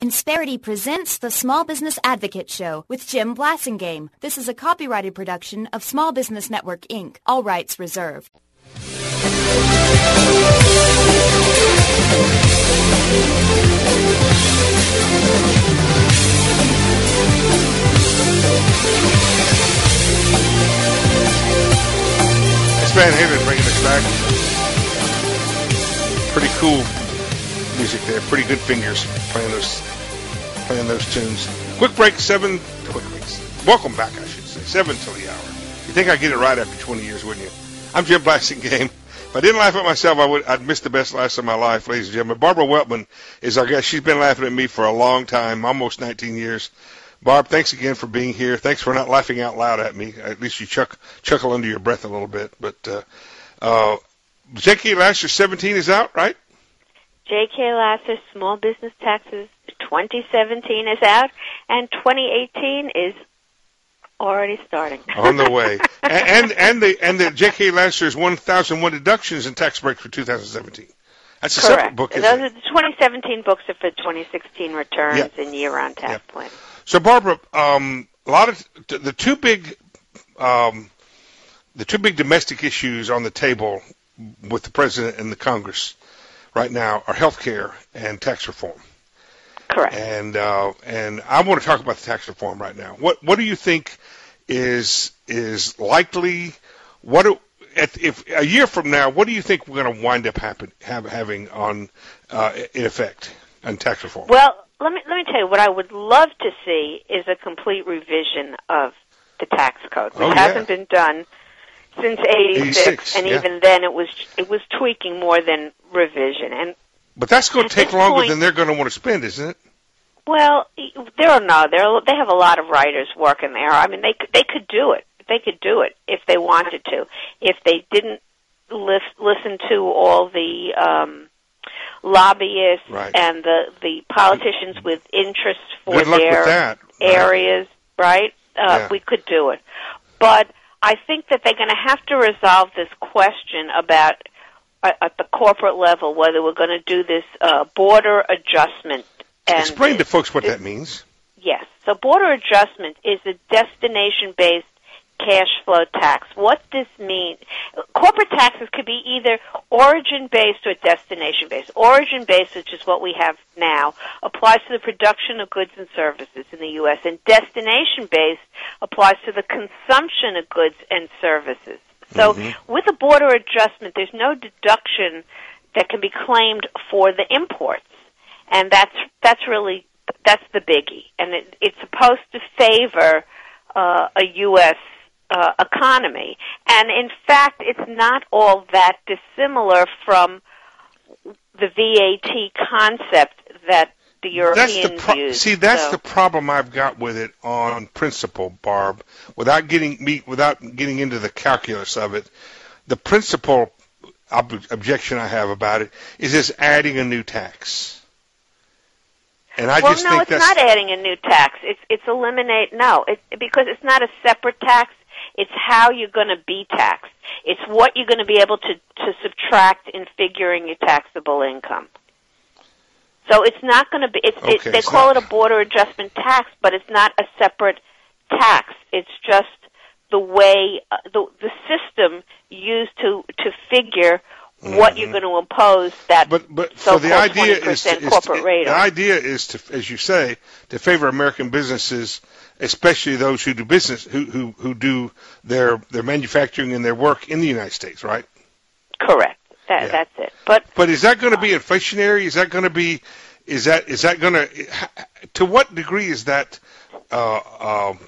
Insperity presents the Small Business Advocate Show with Jim Blasingame. This is a copyrighted production of Small Business Network, Inc. All rights reserved. It's Van Halen bringing us back. Pretty cool music there. Pretty good fingers playing those tunes. Quick break, welcome back, I should say. 7 till the hour. You think I'd get it right after 20 years, wouldn't you? I'm Jim Blasingame. If I didn't laugh at myself, I'd miss the best laughs of my life, ladies and gentlemen. Barbara Weltman is our guest. She's been laughing at me for a long time, almost 19 years. Barb, thanks again for being here. Thanks for not laughing out loud at me. At least you chuckle under your breath a little bit. But J.K. Lasser 17 is out, right? J.K. Lasser's Small Business Taxes 2017 is out, and 2018 is already starting. On the way. and the J.K. Lasser's 1001 Deductions and Tax Breaks for 2017. That's a Correct. Separate book, isn't Those it? are the 2017 books are for 2016 returns and year-round tax planning. So, Barbara, a lot of the two big domestic issues on the table with the president and the Congress right now are health care and tax reform. Correct. And I want to talk about the tax reform right now. What do you think is likely? If a year from now, what do you think we're going to wind up having on in effect on tax reform? Well, let me tell you what I would love to see is a complete revision of the tax code, which hasn't been done since 86, and even then it was tweaking more than revision. But that's going to take longer than they're going to want to spend, isn't it? Well, they have a lot of writers working there. I mean, they could do it. They could do it if they wanted to. If they didn't listen to all the lobbyists and the politicians with interest for their areas, right? We could do it. But I think that they're going to have to resolve this question about, at the corporate level, whether we're going to do this border adjustment. And explain to folks what that means. Yes. So border adjustment is a destination-based cash flow tax. What this means, corporate taxes could be either origin-based or destination-based. Origin-based, which is what we have now, applies to the production of goods and services in the U.S., and destination-based applies to the consumption of goods and services. So with a border adjustment, there's no deduction that can be claimed for the imports, and that's the biggie. And it's supposed to favor a U.S. Economy. And in fact, it's not all that dissimilar from the VAT concept that the Europeans use. See, that's the problem I've got with it on principle, Barb. Without getting into the calculus of it, the principal objection I have about it is just adding a new tax. And I just think it's not adding a new tax. It's because it's not a separate tax. It's how you're going to be taxed. It's what you're going to be able to subtract in figuring your taxable income. So it's not going to be. They call it a border adjustment tax, but it's not a separate tax. It's just the way the system used to figure what you're going to impose that so the idea 20% corporate rate on. The idea is to, as you say, to favor American businesses, especially those who do business, who do their manufacturing and their work in the United States, right? Correct. That's it. But is that going to be inflationary? Is that going to be? Is that going to? To what degree is that? Not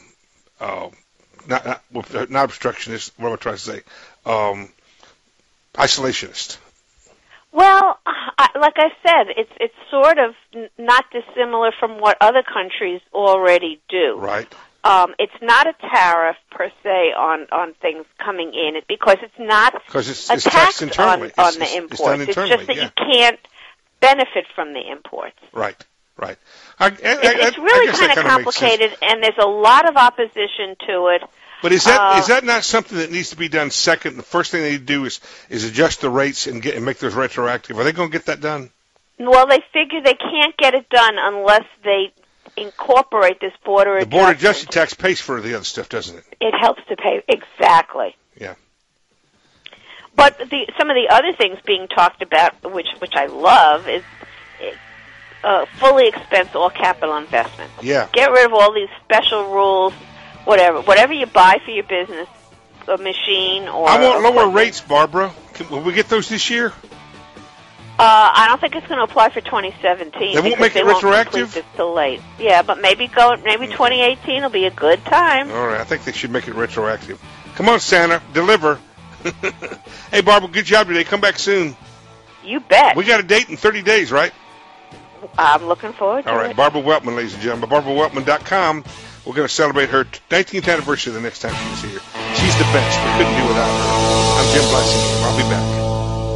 obstructionist. What am I trying to say? Isolationist. Well, like I said, it's sort of not dissimilar from what other countries already do. Right. It's not a tariff per se on things coming in because it's not a tax on the imports. It's just that you can't benefit from the imports. Right. It's really kind of complicated, and there's a lot of opposition to it. But is that not something that needs to be done second? The first thing they need to do is adjust the rates and make those retroactive. Are they going to get that done? Well, they figure they can't get it done unless they incorporate this border adjustment. The border adjustment tax pays for the other stuff, doesn't it? It helps to pay, exactly. Yeah. But some of the other things being talked about, which I love, is fully expense all capital investments. Yeah. Get rid of all these special rules, whatever you buy for your business, a machine or... I want lower rates, Barbara. Will we get those this year? I don't think it's going to apply for 2017. They won't make it retroactive? It's too late. Yeah, but maybe 2018 will be a good time. All right, I think they should make it retroactive. Come on, Santa, deliver. Hey, Barbara, good job today. Come back soon. You bet. We got a date in 30 days, right? I'm looking forward to it. All right, Barbara Weltman, ladies and gentlemen. BarbaraWeltman.com. We're going to celebrate her 19th anniversary the next time she's here. She's the best. We couldn't do without her. I'm Jim Blessing. I'll be back.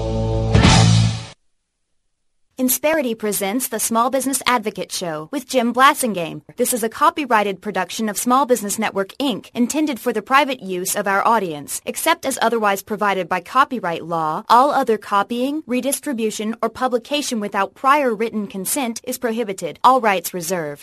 Insperity presents the Small Business Advocate Show with Jim Blasingame. This is a copyrighted production of Small Business Network, Inc., intended for the private use of our audience. Except as otherwise provided by copyright law, all other copying, redistribution, or publication without prior written consent is prohibited. All rights reserved.